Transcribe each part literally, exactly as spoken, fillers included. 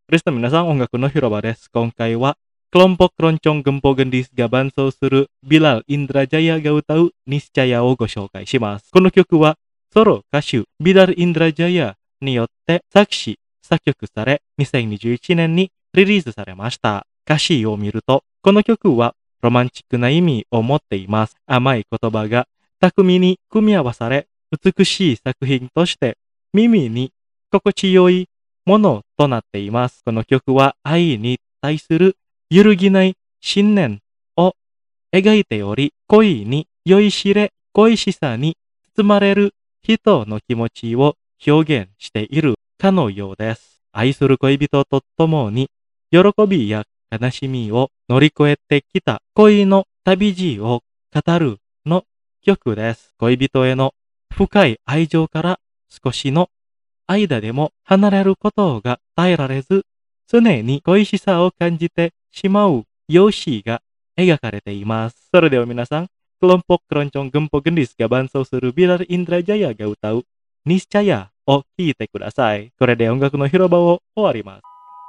リスナー皆さん、音楽の広場です。今回は、kelompok Keroncong Gempo Gendisが伴奏するビラル・インドラジャヤが歌うニスチャヤをご紹介します。この曲は、ソロ歌手ビラル・インドラジャヤによって作詞、作曲され、にせんにじゅういちねんにリリースされました。歌詞を見ると、この曲はロマンチックな意味を持っています。甘い言葉が巧みに組み合わされ、美しい作品として耳に心地よいものとなっています。この曲は愛に対する揺るぎない信念を描いており、恋に酔いしれ、恋しさに包まれる人の気持ちを表現しているかのようです。愛する恋人と共に喜びや悲しみを乗り越えてきた恋の旅路を語るの曲です。恋人への深い愛情から少しの間でも離れることが耐えられず、常に恋しさを感じてしまう様子が描かれています。それでは皆さん、kelompok Keroncong Gempo Gendisが伴奏するビラル・インドラジャヤが歌うニスチャヤを聴いてください。これで音楽の広場を終わります。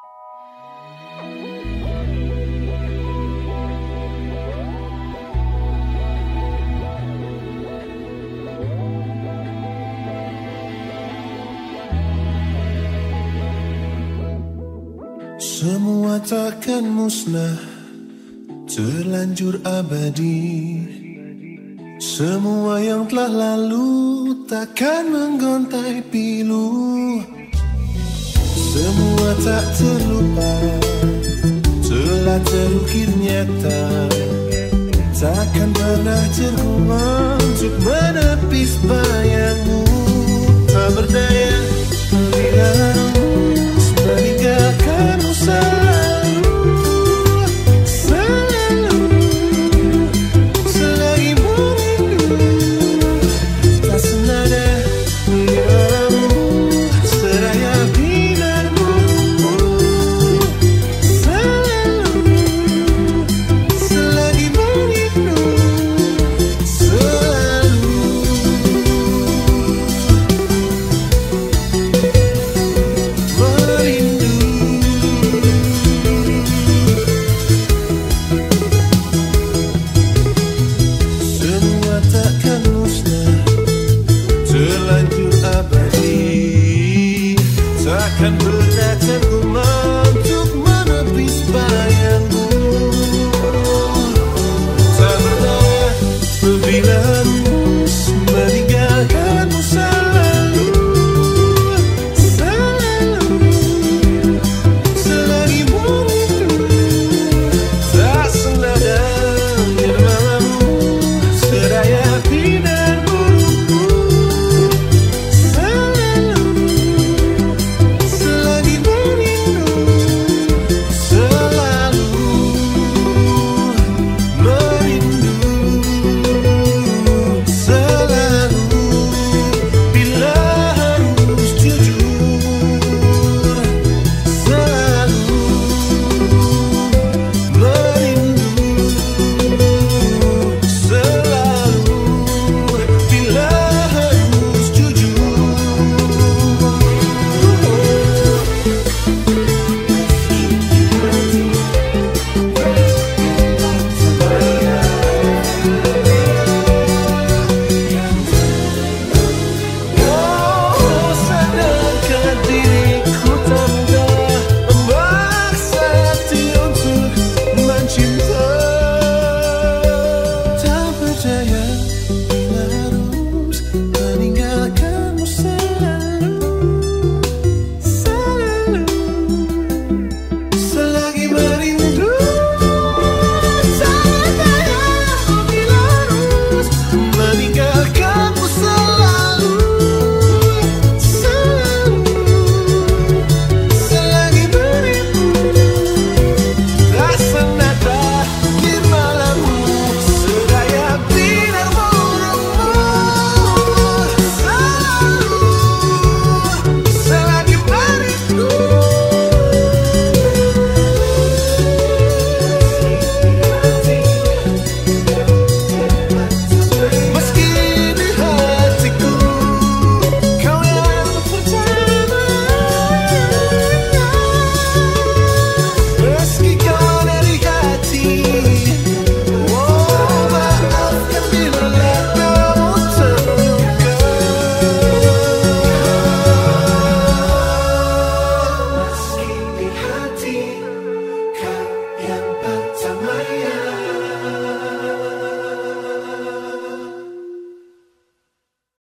Semua takkan musnah, terlanjur abadi. Semua yang telah lalu takkan menggontai pilu. Semua tak terlupa, telah terukir nyata. Takkan pernah terkuat untuk menepis bayangmu. Tak berdaya bila harus meninggalkan